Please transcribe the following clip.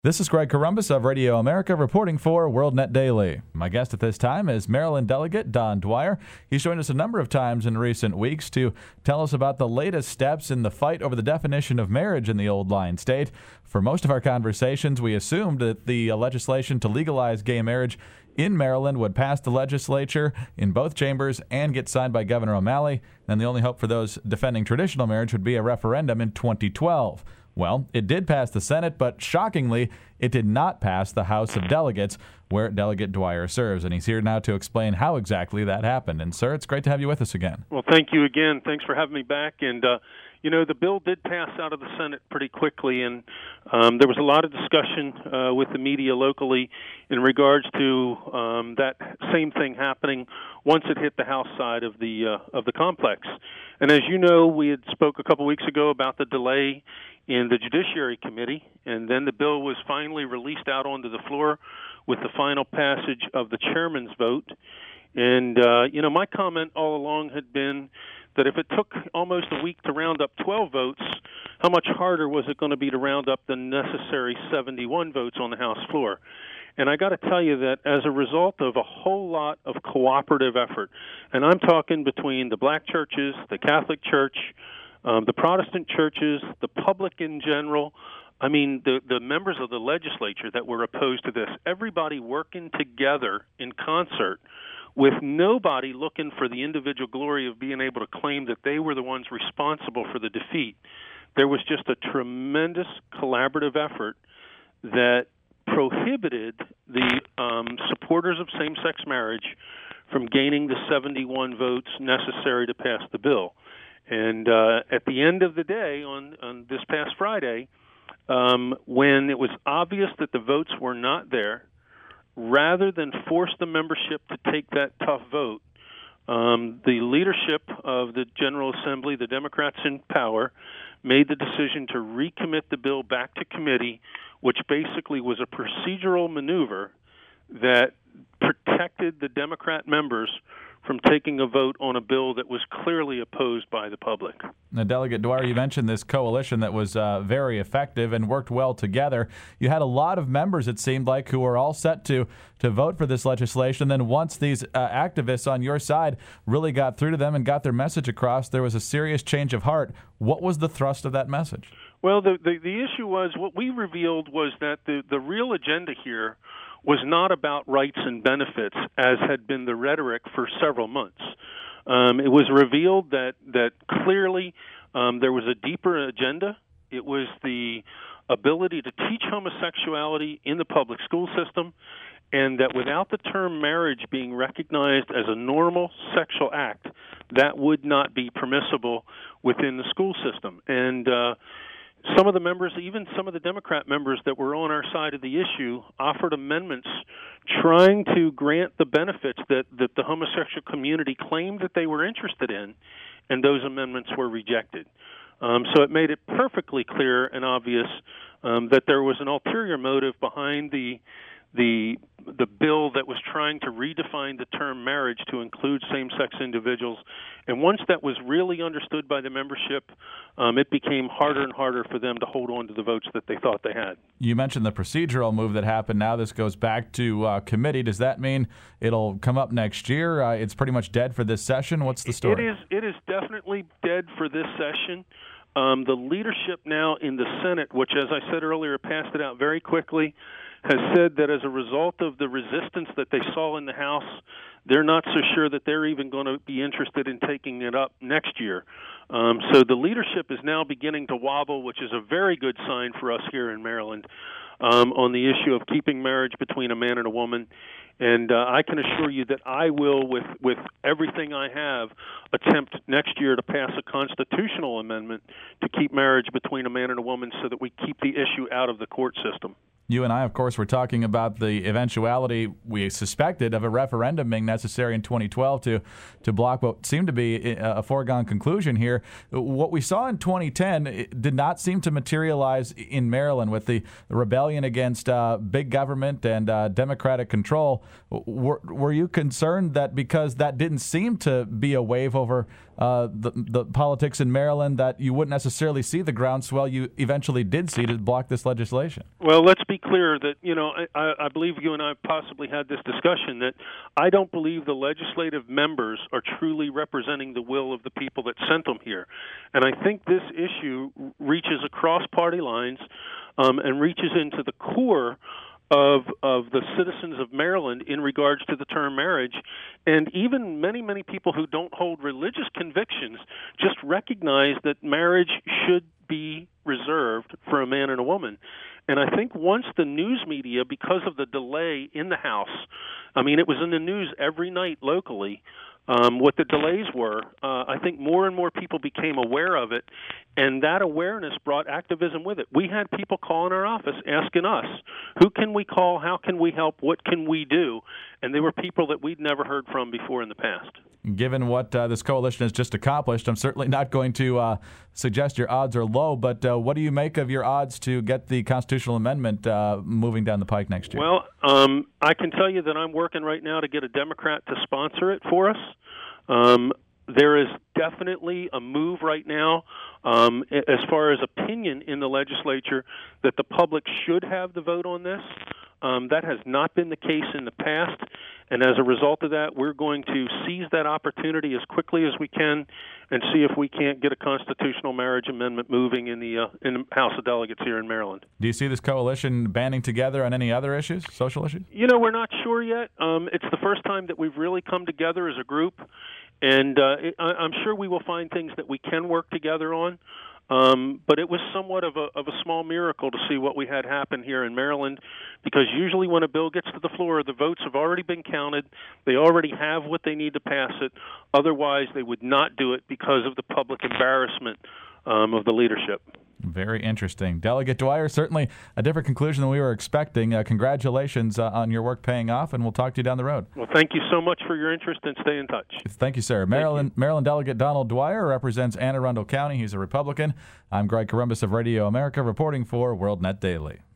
This is Greg Corombos of Radio America reporting for WorldNet Daily. My guest at this time is Maryland Delegate Don Dwyer. He's joined us a number of times in recent weeks to tell us about the latest steps in the fight over the definition of marriage in the Old Line State. For most of our conversations, we assumed that the legislation to legalize gay marriage in Maryland would pass the legislature in both chambers and get signed by Governor O'Malley. And the only hope for those defending traditional marriage would be a referendum in 2012. Well, it did pass the Senate, but shockingly, it did not pass the House of Delegates, where Delegate Dwyer serves. And he's here now to explain how exactly that happened. And, sir, it's great to have you with us again. Well, thank you again. Thanks for having me back. And, the bill did pass out of the Senate pretty quickly, and there was a lot of discussion with the media locally in regards to that same thing happening once it hit the House side of the complex. And as you know, we had spoke a couple weeks ago about the delay in the Judiciary Committee, and then the bill was finally released out onto the floor with the final passage of the chairman's vote. And, my comment all along had been that if it took almost a week to round up 12 votes, how much harder was it going to be to round up the necessary 71 votes on the House floor? And I got to tell you that as a result of a whole lot of cooperative effort, and I'm talking between the black churches, the Catholic Church, the Protestant churches, the public in general, I mean, the members of the legislature that were opposed to this, everybody working together in concert with nobody looking for the individual glory of being able to claim that they were the ones responsible for the defeat. There was just a tremendous collaborative effort that prohibited the supporters of same-sex marriage from gaining the 71 votes necessary to pass the bill. And at the end of the day, on this past Friday, when it was obvious that the votes were not there, rather than force the membership to take that tough vote, the leadership of the General Assembly, the Democrats in power, made the decision to recommit the bill back to committee, which basically was a procedural maneuver that protected the Democrat members from taking a vote on a bill that was clearly opposed by the public. Now, Delegate Dwyer, you mentioned this coalition that was very effective and worked well together. You had a lot of members, it seemed like, who were all set to vote for this legislation. Then once these activists on your side really got through to them and got their message across, there was a serious change of heart. What was the thrust of that message? Well, the issue was, what we revealed was that the real agenda here was not about rights and benefits, as had been the rhetoric for several months. It was revealed that clearly there was a deeper agenda. It was the ability to teach homosexuality in the public school system, and that without the term marriage being recognized as a normal sexual act, that would not be permissible within the school system. And some of the members, even some of the Democrat members that were on our side of the issue, offered amendments trying to grant the benefits that the homosexual community claimed that they were interested in, and those amendments were rejected. So it made it perfectly clear and obvious that there was an ulterior motive behind the bill that was trying to redefine the term marriage to include same-sex individuals. And once that was really understood by the membership, it became harder and harder for them to hold on to the votes that they thought they had. You mentioned the procedural move that happened. Now this goes back to committee. Does that mean it'll come up next year? It's pretty much dead for this session. What's the story? It is definitely dead for this session. The leadership now in the Senate, which, as I said earlier, passed it out very quickly, has said that as a result of the resistance that they saw in the House, they're not so sure that they're even going to be interested in taking it up next year. So the leadership is now beginning to wobble, which is a very good sign for us here in Maryland, on the issue of keeping marriage between a man and a woman. And I can assure you that I will, with everything I have, attempt next year to pass a constitutional amendment to keep marriage between a man and a woman so that we keep the issue out of the court system. You and I, of course, were talking about the eventuality we suspected of a referendum being necessary in 2012 to block what seemed to be a foregone conclusion here. What we saw in 2010 did not seem to materialize in Maryland with the rebellion against big government and democratic control. Were you concerned that because that didn't seem to be a wave over the politics in Maryland, that you wouldn't necessarily see the groundswell you eventually did see to block this legislation? Well, let's be clear that, I believe you and I possibly had this discussion, that I don't believe the legislative members are truly representing the will of the people that sent them here. And I think this issue reaches across party lines and reaches into the core of the citizens of Maryland in regards to the term marriage. And even many, many people who don't hold religious convictions just recognize that marriage should be reserved for a man and a woman. And I think once the news media, because of the delay in the House, it was in the news every night locally, what the delays were, I think more and more people became aware of it, and that awareness brought activism with it. We had people calling our office asking us, who can we call, how can we help, what can we do? And they were people that we'd never heard from before in the past. Given what this coalition has just accomplished, I'm certainly not going to suggest your odds are low, but what do you make of your odds to get the constitutional amendment moving down the pike next year? Well, I can tell you that I'm working right now to get a Democrat to sponsor it for us. There is definitely a move right now, as far as opinion in the legislature, that the public should have the vote on this. That has not been the case in the past, and as a result of that, we're going to seize that opportunity as quickly as we can and see if we can't get a constitutional marriage amendment moving in the House of Delegates here in Maryland. Do you see this coalition banding together on any other issues, social issues? We're not sure yet. It's the first time that we've really come together as a group, and I'm sure we will find things that we can work together on. But it was somewhat of a small miracle to see what we had happen here in Maryland, because usually when a bill gets to the floor, the votes have already been counted. They already have what they need to pass it. Otherwise, they would not do it because of the public embarrassment of the leadership. Very interesting. Delegate Dwyer, certainly a different conclusion than we were expecting. Congratulations on your work paying off, and we'll talk to you down the road. Well, thank you so much for your interest, and stay in touch. Thank you, sir. Maryland Delegate Donald Dwyer represents Anne Arundel County. He's a Republican. I'm Greg Corombos of Radio America, reporting for WorldNet Daily.